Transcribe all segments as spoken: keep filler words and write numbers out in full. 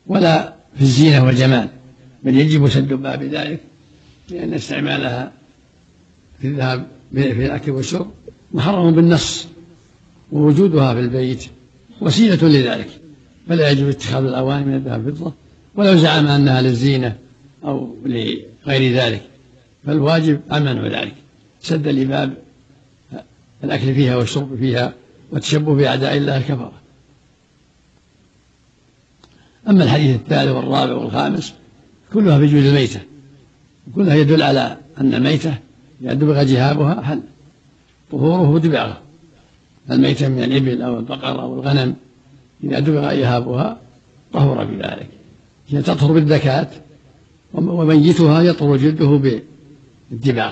ولا في الزينة والجمال، بل يجب سد باب ذلك، لأن استعمالها في الذهب في الأكل والشرب محرم بالنص، ووجودها في البيت وسيلة لذلك، فلا يجب اتخاذ الأواني من الذهب والفضة ولو زعم أنها للزينة أو لغير ذلك، فالواجب منع ذلك سدا لباب الأكل فيها والشرب فيها والتشبه بأعداء الله الكفرة. أما الحديث الثالث والرابع والخامس كلها في جود الميتة، كلها يدل على أن الميتة إذا دبغ جهابها حل طهوره دبغه، الميتة من الإبل أو البقر أو الغنم إذا دبغ جهابها طهر بذلك، هي تطهر بالذكاة، وميتها يطهر جلده بالدباغ.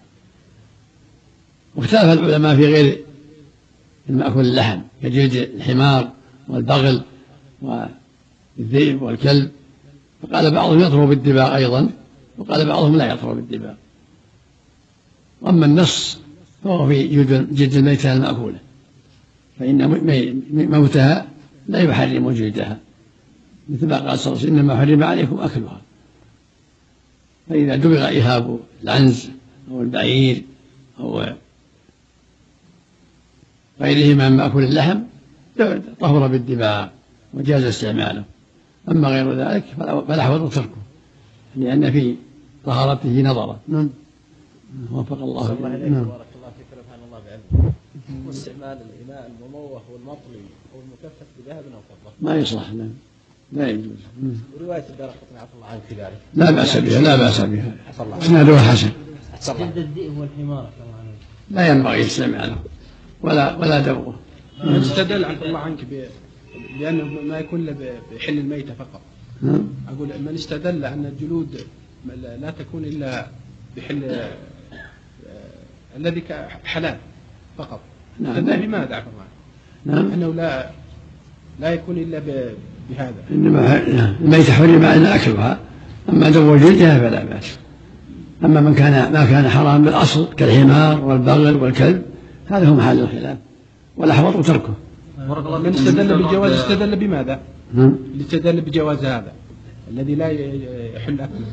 واختلف العلماء في غير المأكل اللحم كجلد الحمار والبغل والذئب والكلب، فقال بعضهم يطهر بالدباغ أيضا، وقال بعضهم لا يطهر بالدباغ. أما النص فهو في جلد الميتة المأكولة، فإن موتها لا يحرم جلدها، مثل ما قال صلى الله عليه وسلم إنما حرم عليكم أكلها. فإذا دبغ إهاب العنز أو البعير أو غيرهما من مأكل اللحم طهر بالدباغ وجاز استعماله. أما غير ذلك فالأحوط تركه، لأن في طهارته نظرا. نعم وفق الله. الله عليك بارك الله فيك ونفعنا الله بعلمك. واستعمال الإناء المموه والمطلي أو المكفف بذهب أو فضة ما يصلح، لا لا يجوز. ورواية الدارقطني عفى الله عنك في ذلك لا بأس بها، لا بأس بها، إسنادها حسن. جلد الذئب والحمار لا ينبغي استعماله ولا ولا دوره. استدل عفى الله عنك لأنه ما يكون له بحل الميتة فقط. أقول من استدل أن الجلود لا تكون إلا بحل الذي حلال فقط. نعم. بماذا عفى الله عنك؟ نعم. أنه لا لا يكون إلا بهذا. إنما الميتة حرم علينا أكلها، أما دو جلدها فلا بأس. أما من كان ما كان حرام بالأصل كالحمار والبغل والكلب هذا هو محل الخلاف، والأحوط تركه. من استدل بالجواز استدل بماذا؟ اللي استدل بجواز هذا الذي لا يحل أكله.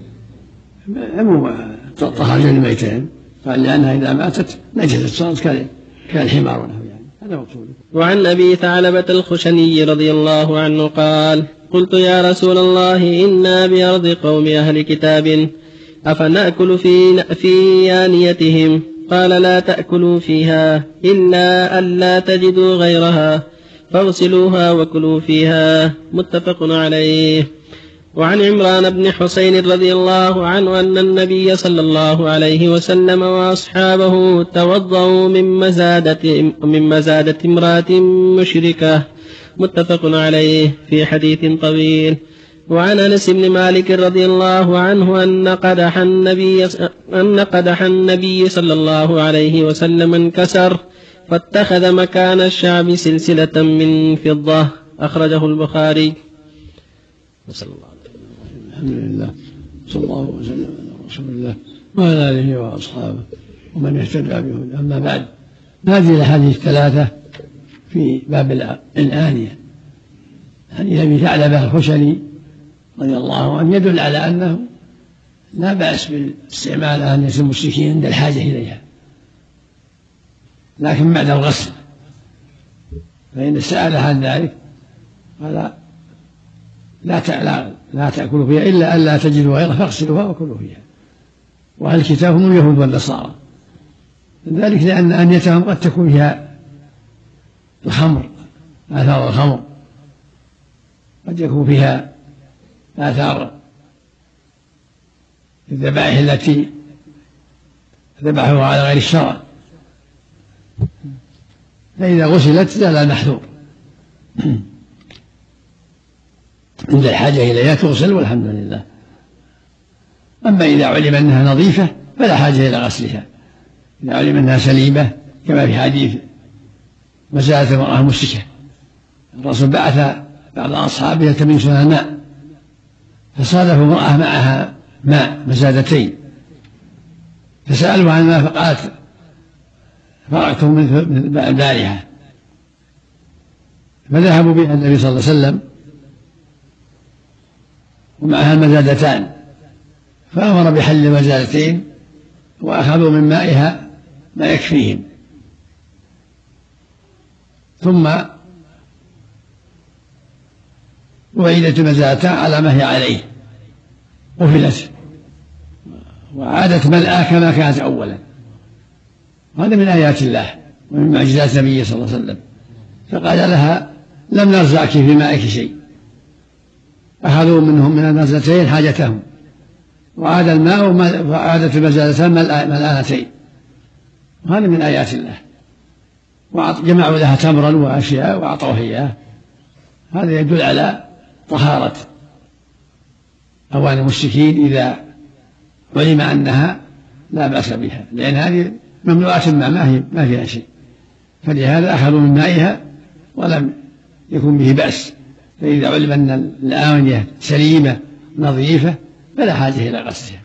عموما طهر جلد الميتين، قال لأنها إذا ماتت نجست صارت كالحمار ونحو يعني، هذا مقصود. وعن أبي ثعلبة الخشني رضي الله عنه قال: قلت يا رسول الله إنا بأرض قوم أهل كتاب أفنأكل في في آنيتهم؟ قال: لا تأكلوا فيها إلا ألا تجدوا غيرها فاغسلوها وكلوا فيها. متفق عليه. وعن عمران بن حسين رضي الله عنه أن النبي صلى الله عليه وسلم وأصحابه توضأوا من مزادة, من مزادة امرأة مشركة. متفق عليه في حديث طويل. وعن أنس بن مالك رضي الله عنه أن قدح النبي, أن قدح النبي صلى الله عليه وسلم انكسر فاتخذ مكان الشعب سلسلة من فضة. أخرجه البخاري. صلى الله عليه وسلم. الحمد لله صلى الله وسلم على رسول الله وعلى آله وأصحابه ومن اهتدى بهداه. أما بعد، هذه الأحاديث الثلاثة في باب الآنية. حديث أبي ثعلبة الخشني رضي الله عنه يدل على أنه لا بأس باستعمال آنية المشركين عند الحاجة إليها، لكن بعد الغسل، فإن سأل عن ذلك قال: لا لا تأكلوا فيها إلا ألا تجدوا غيرها فاغسلوها وكلوا فيها. وأهل الكتاب هم اليهود والنصارى، ذلك لأن آنيتهم قد تكون فيها الخمر، آثار الخمر، قد يكون فيها آثار الذبائح التي ذبحوها على غير الشرع، فإذا غسلت زال المحذور. عند الحاجة إليها تغسل والحمد لله. أما إذا علم أنها نظيفة فلا حاجة إلى غسلها، إذا علم أنها سليمة، كما في حديث مزادة المرأة المشركة، الرسول بعث بعض أصحابه يلتمسون الماء، فصادفوا امرأة معها ماء مزادتين، فسألوا عن الماء فقالت: فرقتم من البارحة. فذهبوا بها النبي صلى الله عليه وسلم ومعها المزادتان، فأمر بحل المزادتين وأخذوا من مائها ما يكفيهم، ثم وعيدت المزادتان على ما هي عليه قفلت وعادت ملأى كما كانت أولا. هذا من آيات الله ومن معجزات النبي صلى الله عليه وسلم. فقال لها لم نرزعك في مائك شيء، أخذوا منهم من المزادتين حاجتهم وعاد الماء وعادت المزادتان ملآنتين. هذا من آيات الله. وجمعوا لها تمرا وأشياء وأعطوها إياه. هذا يدل على طهارة أواني المشركين إذا علم أنها لا بأس بها، لأن هذه مملوءات الماء ما هي ما فيها شيء، فلهذا أخذوا من مائها ولم يكن به بأس. فإذا علم أن الآونية سليمة نظيفة فلا حاجة إلى غسلها.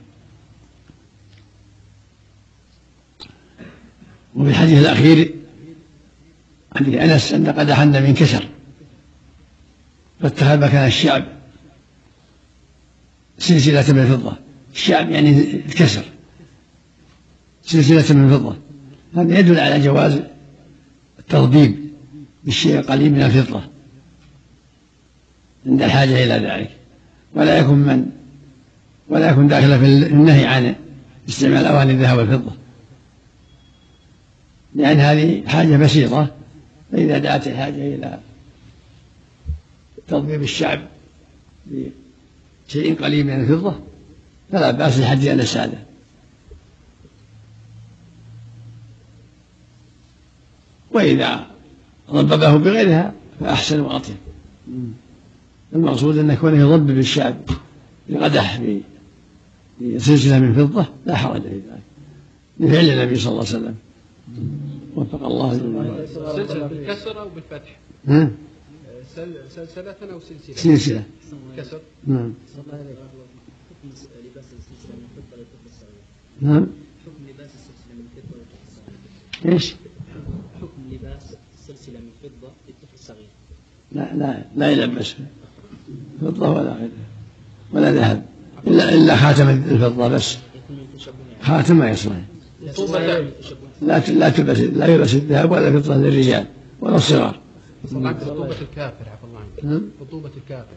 وفي الحديث الأخير حديث أنس أن قدح النبي انكسر فاتخذ مكان الشعب سلسلة من فضة. الشعب يعني الكسر، سلسلة من فضة. هذا يدل على جواز التضبيب بالشيء القليل من الفضة عند الحاجة إلى ذلك، ولا يكون من ولا يكون داخل في النهي عن استعمال أواني الذهب والفضة، لأن هذه حاجة بسيطة. فإذا دعت الحاجة إلى تضبيب الشعب بشيء قليل من الفضة فلا بأس لحد أن السادة. وإذا ضببه بغيرها فأحسن وأطيب. المقصود أن كونه يضبب الشعب بقدح بسلسلة من فضة لا حرج في ذلك، لفعل النبي صلى الله عليه وسلم وفق الله جل. سلسلة بالكسر أو بالفتح؟ سلسلة أو سلسلة؟ سلسلة كسر. نعم. لباس السلسلة من فضة للطفل الصغير. نعم. حكم لباس السلسلة من فضة للطفل الصغير. إيش؟ حكم لباس السلسلة من فضة للطفل الصغير. لا لا لا يلبس فضة ولا غيرها ولا ذهب إلا إلا خاتم الفضة بس. خاتم ما يصلح. لا لا تلبس لا يلبس الذهب ولا الفضة للرجال ولا الصغار. رطوبة الكافر عفى الله عنك. رطوبة الكافر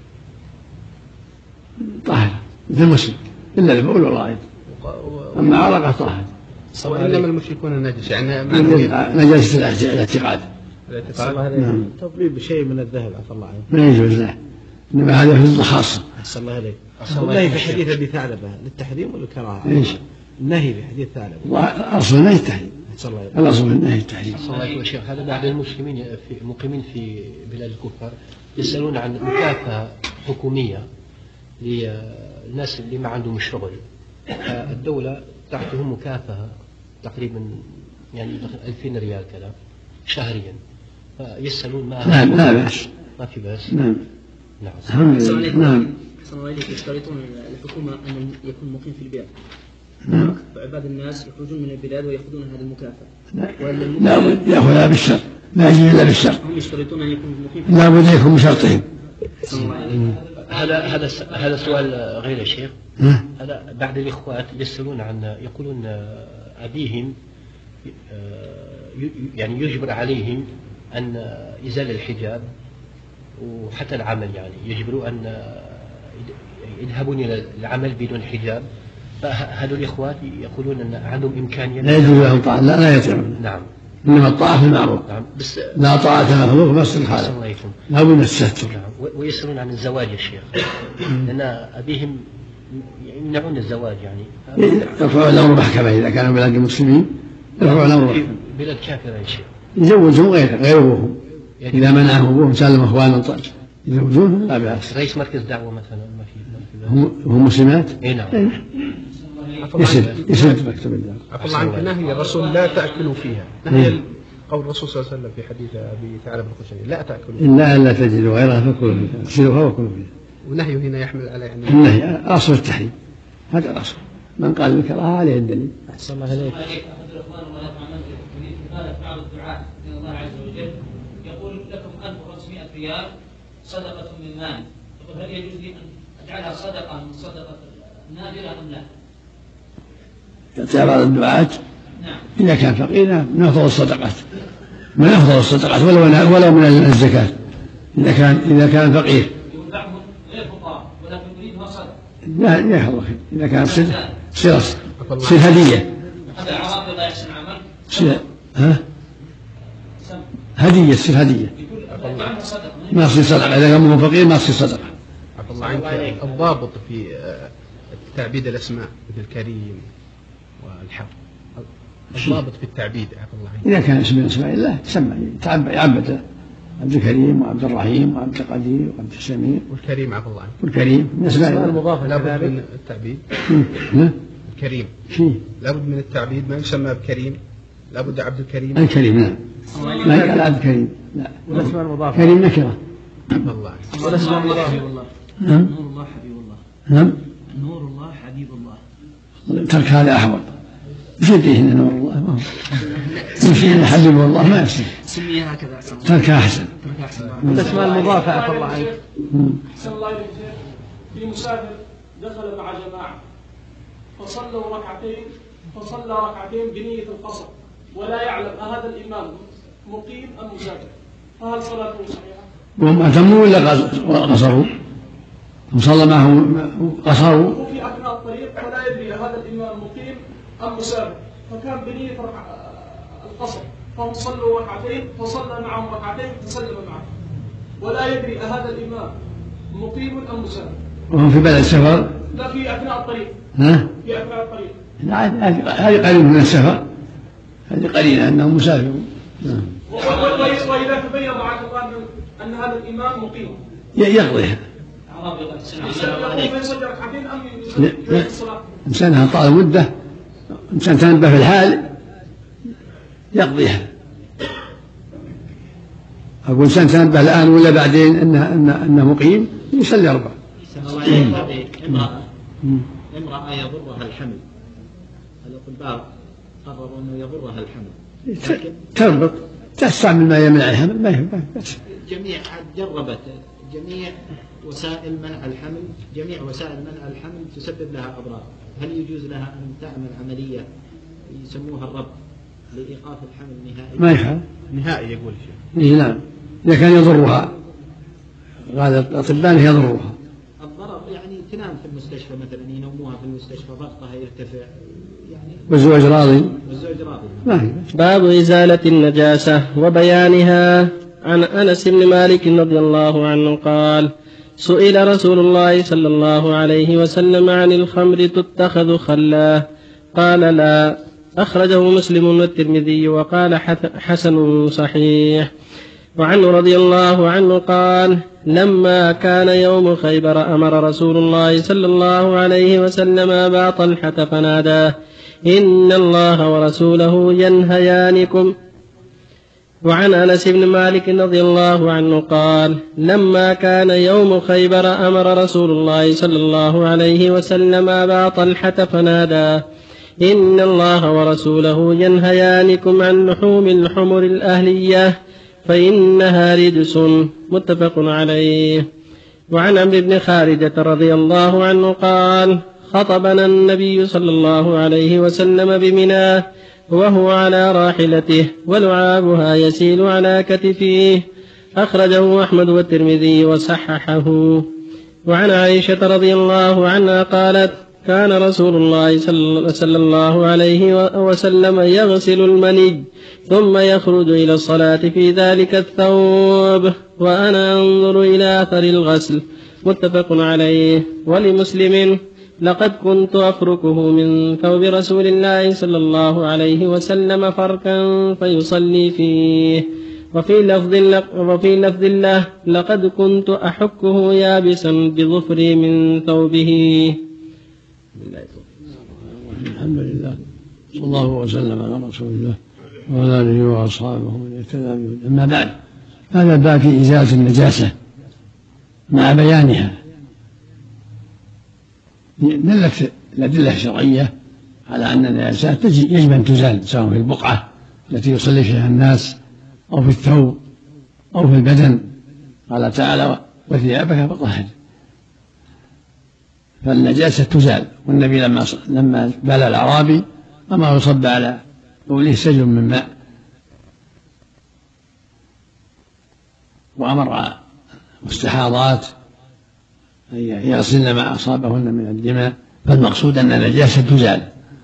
طاهرة مثل المسلم إلا البول والغائط، أما عرقه طاهر. وإنما المشركون نجس يعني نجاسة الاعتقاد. الاعتقاد تضبيب بشيء من الذهب عفى الله عنك ما يجوز له، إنما هذا فضة خاصة. أحسن الله عليك. النهي في حديث أبي ثعلبة للتحريم ولا الكراهة؟ إيش؟ النهي في حديث ثعلبة. أصل النهي التحريم. الأصل النهي التحريم. يا شيخ هذا بعض المسلمين في مقيمين في بلاد الكفر يسألون عن مكافأة حكومية للناس اللي ما عندهم شغل، الدولة تعطيهم مكافأة تقريبا يعني ألفين ريال كذا شهريا، فيسألون ما لا لا بأس، ما في بأس. نعم نعم. الحمد لله. نعم. أحسن الله إليك. يشترطون الحكومة أن يكون مقيم في البلاد. نعم. فعباد الناس يخرجون من البلاد ويأخذون هذه المكافأة. لا بد يأخذها بالشرط، لا يجوز إلا بالشرط. هم يشترطون أن يكون مقيم في لا بد يكون بشرطهم. هذا هذا هذا سؤال غير يا شيخ. هذا بعض الإخوات يسألون عن يقولون أبيهم يعني يجبر عليهم أن إزالة الحجاب وحتى العمل، يعني يجبروا أن يذهبون إلى العمل بدون حجاب، فهذول الإخوات يقولون أن عندهم إمكانية لا يجوز لهم طاعة، لا لا يطيعون. نعم. إنما الطاعة في المعروف. نعم. بس لا طاعة مخلوق بس الحالة. لا بد من الستر. نعم. ويسألون عن الزواج يا شيخ، لأن أبيهم يمنعون الزواج يعني. يرفعون الأمر محكمة إذا كانوا بلاد المسلمين، يرفعون الأمر محكمة. بلاد كافرة يا شيخ. يزوجهم غير غير أبوهم. إذا منعهم أبوهم سالم أخوان طيب يزوجونهم لا بأس. رئيس مركز دعوة مثلا ما في. هم هم مسلمات؟ اي نعم. يسد يسد مكتب الدعوة. عفى الله عنك. نهي الرسول لا تأكلوا فيها، نهي قول الرسول صلى الله عليه وسلم في حديث أبي ثعلبة الخشني لا تأكلوا فيها. إلا أن لا تجدوا غيرها فكلوا فيها، اغسلوها وكلوا فيها. ونهيه هنا يحمل على يعني النهي أصل التحريم، هذا الأصل. من قال بالكراهة عليه الدليل. أحسن الله عليك. هذا بعض الدعاة من الله عز وجل يقول لكم ألف وخمسمائة ريال صدقة من مال، يقول هل يجوز لي أن جعلها صدقة من صدقة النادرة أم لا؟ تعطيها بعض الدعاة نعم. إذا كان فقيرا من أفضل الصدقات، من أفضل الصدقات ولو ولو من الزكاة إذا كان إذا كان فقير. يقول بعضهم غير فقراء ولكن يريدها صدقة. لا لا الله خير إذا كان تصير تصير تصير هدية. هذا العرب لا يحسن عمل. تصير ها؟ هدية تصير هدية. ما تصير صدقة إذا كان فقير ما تصير صدقة. عفى الله عنك، الضابط في تعبيد الأسماء مثل الكريم والحق، الضابط في التعبيد عفى الله عنك. إذا كان اسم من أسماء الله يسمى يعبد عبد الكريم وعبد الرحيم وعبد القدير وعبد السميع. والكريم عفى الله عنك. والكريم من أسماء الله المضافة لابد من التعبيد. الكريم شيء لابد من التعبيد، ما يسمى بكريم، لابد عبد الكريم. الكريم نعم، ما يقال عبد الكريم لا. والأسماء المضافة كريم نكرة. عفى الله عنك. والأسماء المضافة والله. نعم. نور الله حبيب الله. نعم. نور الله حبيب الله. ترك هذا أحوط. مش يدري هنا نور الله ما هو. مش حبيب الله ما يصير. سمي هكذا. ترك أحسن. ترك أحسن. والأسماء المضافة عفى الله عنك. أحسن الله إليك في مسافر دخل مع جماعة فصلوا ركعتين فصلى ركعتين بنية القصر ولا يعلم هذا الإمام مقيم أم مسافر، فهل صلاته صحيحة؟ وهم أتموا ولا قصروا؟ وصلى معه قصروا؟ وفي أثناء الطريق فلا يدري هذا الإمام مقيم أم مسافر، فكان بنية القصر فهم صلوا ركعتين فصلى معهم ركعتين فسلم معهم ولا يدري هذا الإمام مقيم أم مسافر. وهم في بلد السفر؟ لا في أثناء الطريق. ها؟ في أثناء الطريق. هذه قرينة من السفر، هذه قرينة أنه مسافر. وإذا تبين معك الله أن هذا الإمام مقيم يقضيها. يصلي ركعتين أم يصلي الصلاة؟ إنسانها طال مدة، إنسان تنبه في الحال يقضيها. أقول إنسان تنبه الآن ولا بعدين أنه أنه أنه مقيم يصلي أربعة. امرأة امرأة يضرها الحمل، الأطباء قرروا أنه يضرها الحمل، تربط تستعمل ما يمنع الحمل ما ينفع. جميع جربت جميع وسائل منع الحمل، جميع وسائل منع الحمل تسبب لها أضرار، هل يجوز لها أن تعمل عملية يسموها الربط لإيقاف الحمل نهائي؟ ما يفعل نهائي يقول الشيخ. إيه نعم، إذا كان يضرها قال الأطباء يضرها. الضرر يعني تنام في المستشفى مثلا، ينوموها في المستشفى ضغطها يرتفع يعني. والزوج راضي. والزوج راضي. ما هي. باب إزالة النجاسة وبيانها. عن أنس بن مالك رضي الله عنه قال: سئل رسول الله صلى الله عليه وسلم عن الخمر تتخذ خلا؟ قال: لا. أخرجه مسلم والترمذي وقال حسن صحيح. وعنه رضي الله عنه قال: لما كان يوم خيبر أمر رسول الله صلى الله عليه وسلم أبا طلحة فناداه: إن الله ورسوله ينهيانكم. وعن أنس بن مالك رضي الله عنه قال: لما كان يوم خيبر أمر رسول الله صلى الله عليه وسلم أبا طلحة فناداه: إن الله ورسوله ينهيانكم عن لحوم الحمر الأهلية فإنها رجس. متفق عليه. وعن عمرو بن خارجة رضي الله عنه قال: خطبنا النبي صلى الله عليه وسلم بمنى وهو على راحلته ولعابها يسيل على كتفيه. أخرجه أحمد والترمذي وصححه. وعن عائشة رضي الله عنها قالت: كان رسول الله صلى الله عليه وسلم يغسل المني ثم يخرج إلى الصلاة في ذلك الثوب وأنا أنظر إلى أثر الغسل. متفق عليه. ولمسلم: لقد كنت أفركه من ثوب رسول الله صلى الله عليه وسلم فركا فيصلي فيه. وفي لفظ وفي لفظ الله: لقد كنت أحكه يابسا بظفري من ثوبه. الحمد لله، صلى الله وسلم على رسول الله وعلى آله وأصحابه ومن اهتدى بهداه. أما بعد، هذا الباب في إزالة النجاسة مع بيانها. دلت الأدلة الشرعية على أن النجاسات يجب أن تزال، سواء في البقعة التي يصلي فيها الناس أو في الثوب أو في البدن. قال تعالى: وثيابك فطهر. فالنجاسة يجب أن تزال، سواء في البقعة التي يصلي فيها الناس أو في الثوب أو في البدن. قال تعالى: وثيابك فطهر. فالنجاسة يجب أن تزال، سواء في البقعة التي يصلي فيها الناس أو في الثوب أو في البدن. قال تعالى: وثيابك فطهر. فالنجاسة تزال. والنبي لما لما بال الأعرابي أمره يصب على بوله سجل من ماء، وأمر مستحاضات أن يغسلن ما أصابهن من الدماء. فالمقصود أن النجاسة تزال،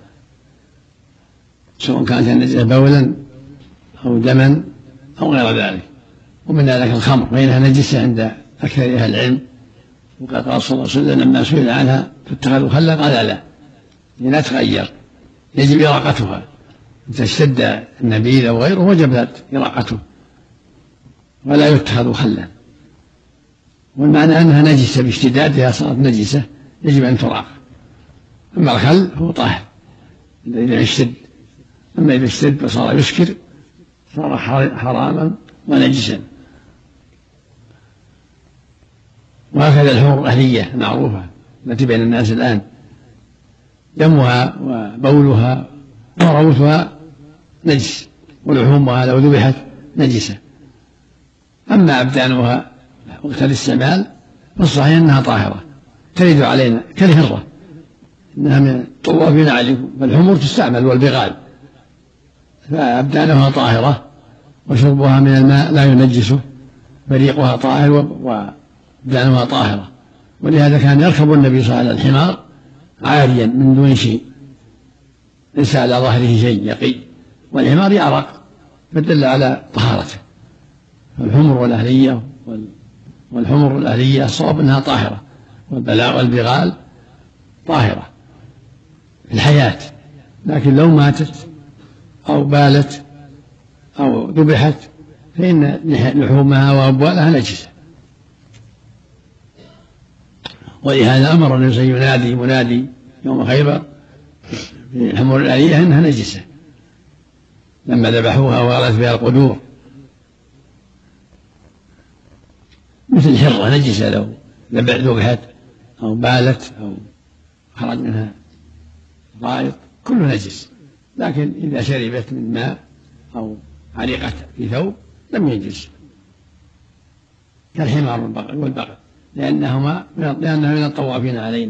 سواء كانت النجاسة بولا أو دما أو غير ذلك. ومن ذلك الخمر فإنها نجسة عند أكثر أهل العلم، وقد قال صلى الله عليه وسلم لما سئل عنها تتخذ خلا قال لا، لا تغير، يجب إراقتها. إذا اشتد النبيذ أو غيره وجبت إراقته ولا يتخذ خلا. والمعنى أنها نجسة باشتدادها صارت نجسة يجب أن تراق. أما الخل هو طاهر إذا اشتد، أما إذا اشتد وصار يسكر صار حراما ونجسا. وهكذا الحمر الأهلية المعروفة التي بين الناس الآن، دمها وبولها وروثها نجس، ولحومها لو ذبحت نجسة. أما أبدانها وقت الاستعمال فالصحيح أنها طاهرة ترد علينا كالهرة، إنها من الطوافين عليكم، فالحمر تستعمل والبغال، فأبدانها طاهرة وشربها من الماء لا ينجسه، بريقها طاهر وأبدانها طاهرة. ولهذا كان يركب النبي صلى الله عليه وسلم الحمار عاريا من دون شيء، ليس على ظهره شيء يقي، والحمار يعرق فدل على طهارته. الحمر الأهلية والحمر الأهلية الصواب أنها طاهرة، والبلاء والبغال طاهرة في الحياة، لكن لو ماتت أو بالت أو ذبحت فإن لحومها وأبوالها نجسة. ولهذا أمر النبي ينادي منادي يوم خيبر في الحمر الأهلية أنها نجسة لما ذبحوها وغلت بها القدور، مثل الحرة نجسة لو ذبحت أو بالت أو خرج منها غائط كله نجس، لكن إذا شربت من ماء أو علقت في ثوب لم ينجس، كالحمار والبقر، لأنهما لأنها من الطوافين علينا.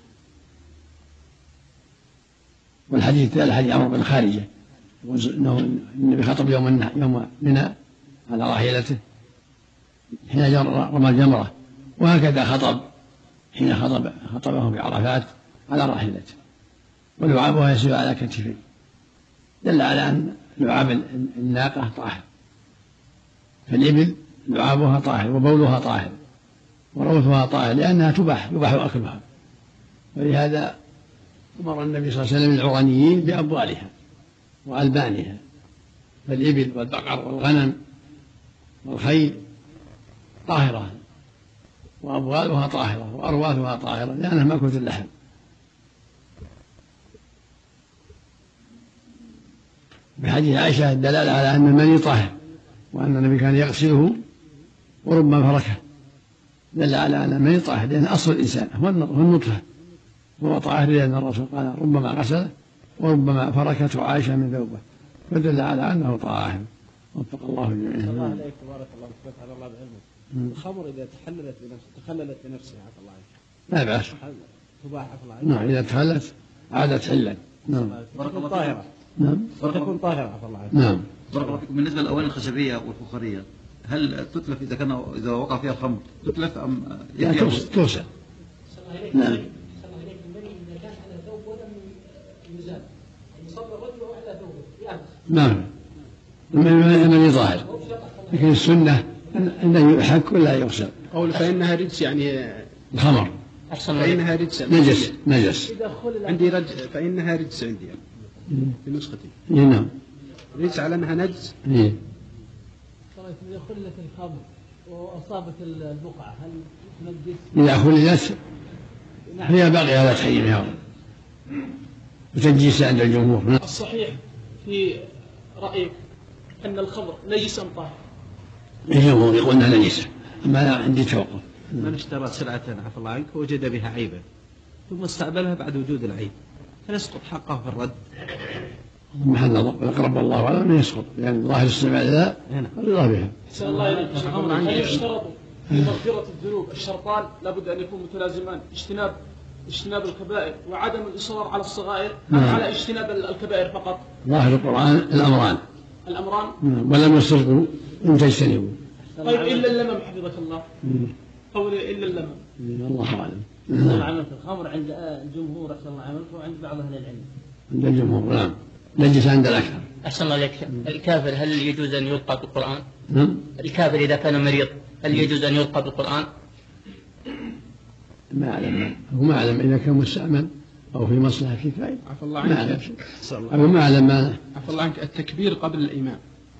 والحديث الحديث عمرو بن خارجة أنه النبي خطب يوم يوم منى على راحلته حين رمى الجمرة، وهكذا خطب حين خطب خطبه في عرفات على راحلته، ولعابها يسير على كتفه، دل على أن لعاب الناقة طاهر، فالإبل لعابها طاهر وبولها طاهر وروثها طاهر لأنها تباح يباح أكلها. ولهذا أمر النبي صلى الله عليه وسلم العرانيين بأبوالها وألبانها، فالإبل والبقر والغنم والخيل طاهرة وأبوالها طاهرة وأرواثها طاهرة لأنها مأكولة اللحم. بحديث عائشة الدلالة على أن المني طاهر وأن النبي كان يغسله وربما فركه، دل على أن المني طاهر لأن أصل الإنسان هو النطفة وهو طاهر، لأن الرسول قال ربما غسله وربما فركته عائشة من ثوبه، فدل على أنه طاهر. وفق الله جميعا. الله عليك بارك الله فيك، هذا الله بعلمك. الخمر إذا تحللت بنفسها تخللت بنفسها عفى الله عنك لا بأس، تباح عفى الله عنك. نعم إذا تخلت عادت حلا. نعم تكون طاهرة. نعم تكون طاهرة عفى الله عنك. نعم. بارك الله فيكم. بالنسبة للأواني الخشبية والفخارية هل تتلف إذا كان إذا وقع فيها الخمر تتلف أم لا توسع؟ نعم. نعم المني ظاهر، لكن السنة أنه يحك ولا يغسل. قول فإنها رجس يعني الخمر فإنها رجس نجس نجس عندي رج فإنها رجس عندي في نسختي. نعم رجس على أنها نجس. إيه. إذا خلت الخمر وأصابت البقعة هل تنجس؟ إذا خلت هي باقية على تحريمها وتنجيس عند الجمهور. الصحيح في رأيك أن الخمر نجسا طاهر؟ الجمهور يقول أنها نجسة، أما أنا عندي توقف. من اشترى سلعة عفى الله عنك ووجد بها عيبا ثم استقبلها بعد وجود العيب هل يسقط حقه في الرد؟ محل نظر، أقرب الله على أنه يسقط، لأن يعني ظاهر السماء لا رضا بها. أحسن الله إليك. هل يشترط في مغفرة الذنوب الشرطان لابد أن يكون متلازمان، اجتناب اجتناب الكبائر وعدم الإصرار على الصغائر نعم. أم على اجتناب الكبائر فقط؟ ظاهر القرآن الأمران. الأمران. نعم. ولم يصروا إن تجتنبوا. طيب إلا اللمم حفظك الله. قول إلا اللمم. الله أعلم. أحسن عملك الخمر عند الجمهور، أحسن الله عملك، وعند بعض أهل العلم. عند الجمهور نعم. نجس عند الأكثر. أحسن الله عليك. الكافر هل يجوز أن يلقى بالقرآن؟ نعم. الكافر إذا كان مريض هل يجوز أن يلقى بالقرآن؟ ما أعلم. هو ما أعلم إذا كان مستعمل أو في مصلحة كفاية. عفى الله ما عنك. أعلم. ما أعلم. ما عفى الله عنك، التكبير قبل الإمام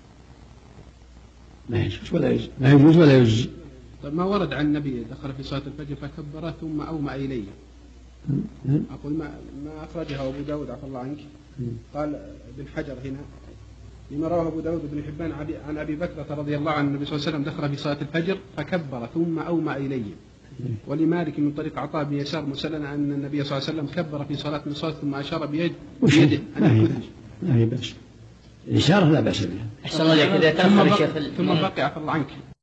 ما يجوز ولا يجوز، ما يجوز ولا يجوز. طيب ما ورد عن النبي دخل في صلاة الفجر فكبر ثم أومأ إليه. أقول ما ما أخرجها أبو داود عفى الله عنك. قال ابن حجر هنا لما رواه أبو داود بن حبان عن أبي بكرة رضي الله عنه النبي صلى الله عليه وسلم دخل في صلاة الفجر فكبر ثم أومأ إليه. ولمالك من طريق عطاء بن يسار مسلنا أن النبي صلى الله عليه وسلم كبر في صلاة من صلاة ثم أشار بيد بيده. لا هي بأس. الإشارة لا بأس بها. أحسن الله عليك. إذا كان ثم, خارج بقي شيخ ثم بقي عفى الله عنك